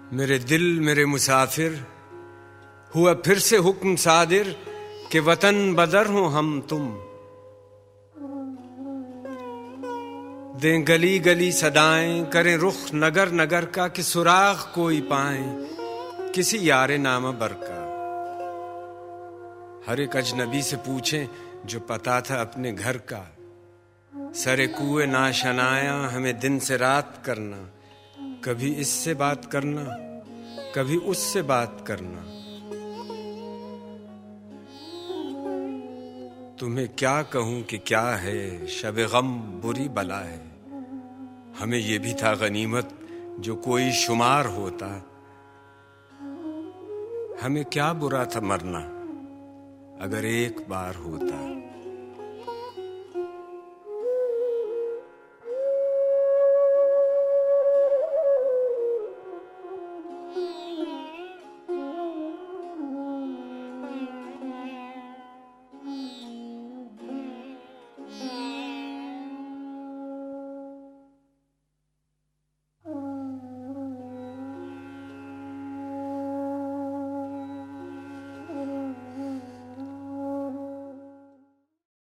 मेरे दिल मेरे मुसाफिर, हुआ फिर से हुक्म सादिर कि वतन बदर हो हम तुम। दें गली गली सदाएं, करें रुख नगर नगर का कि सुराग कोई पाएं किसी यारे नामा बर का। हर एक अजनबी से पूछें जो पता था अपने घर का। सरे कुए नाशनाया हमें दिन से रात करना, कभी इससे बात करना कभी उससे बात करना। तुम्हें क्या कहूं कि क्या है शब गम बुरी बला है। हमें ये भी था गनीमत जो कोई शुमार होता। हमें क्या बुरा था मरना अगर एक बार होता।